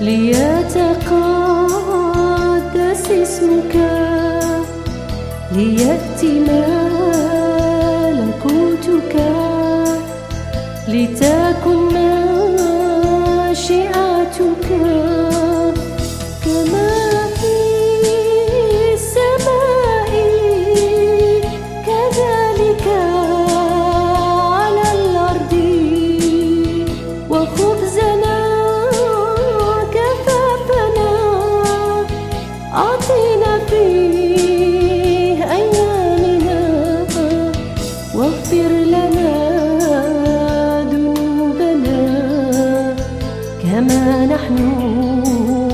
ليتقدس اسمك، ليأتي ملكوتك، لتكن مشيئتك كما في السماء كذلك على الأرض. وخبزنا كفافنا أعطنا في أيامنا، واغفر لنا ذنوبنا كما نحن